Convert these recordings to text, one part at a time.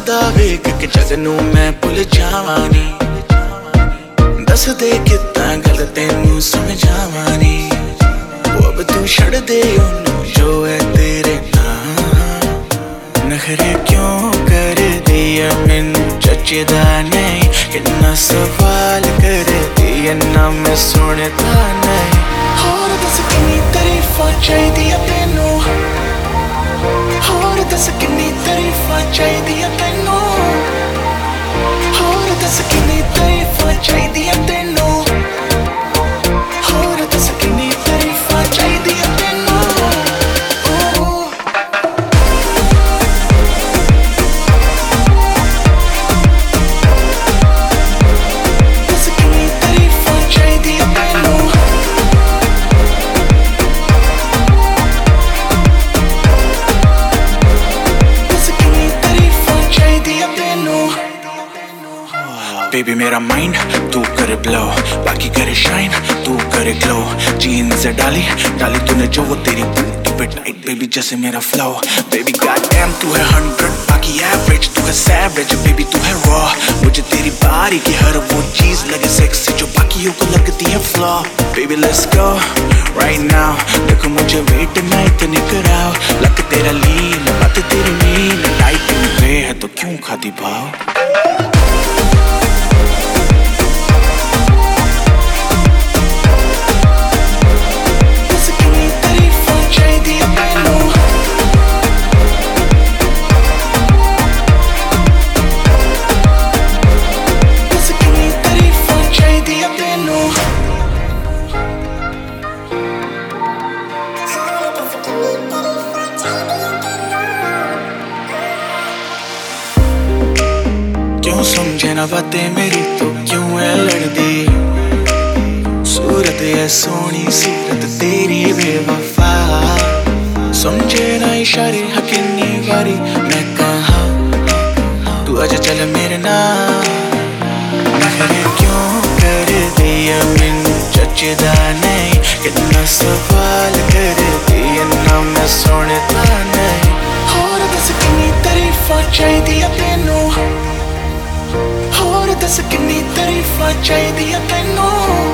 सदा वेख के जग नू मैं भुल जावानी। दस दे कितना गल तेनू समझावानी। वो अब तू छड़ दे ओनू जो है तेरे नाम। नखरे क्यों कर दिया मैनू जचदा नहीं। कितना सवाल कर दिया ना मैं सुनता नहीं। होर दस किन्नी तारीफां चाहिदियां तैनू। होर दस किन्नी तारीफां चाहिदियां तैनू। होर दस किन्नी तारीफां चाहिदियां तैनू। होर दस किन्नी तारीफां चाहिदियां तैनू। बेबी मेरा माइंड तू करे ब्लो, बाकी करे शाइन तू करे ग्लो। जीन्स डाली डाली तूने जो वो तेरी बूटी पे टाइट बेबी जैसे मेरा फ्लो। बेबी गॉड डैम तू है 100 बाकी एवरेज तू है सैवेज। बेबी तू है रॉ मुझे तेरी बारी की हर वो चीज लगे सेक्सी जो बाकियों को लगती है flaw. Baby let's go right now देखो मुझे वेट ना इतनी कराओ। लक तेरा लीन बात तेरी मीन लाइटिंग पे है तो क्यों खाती भाव। क्यों समझे ना बातें मेरी तो क्यों है लड़दी। सूरत है सोनी सीरत तेरी बेवफा। समझे ना इशारे हकीनी वारी मैं कहा तू आजा चल मेरे नाल। नखरे क्यों कर दिया मैनू जचदा नहीं। कितना सवाल कर दिया ना मैं सुनता नहीं। होर दस किन्नी तारीफां चाहिदियां तैनू। होर दस किन्नी तारीफां चाहिदियां तैनू।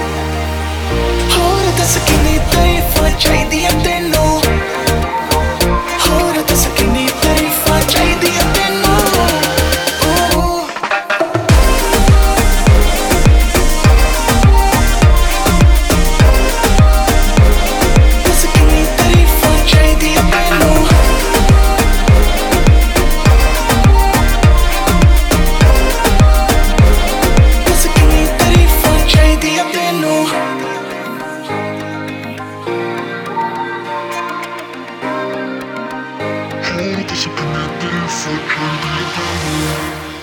होर दस किन्नी तारीफां चाहिदियां तैनू। होर दस किन्नी तारीफां चाहिदियां तैनू। Hold the secret, but if I can't be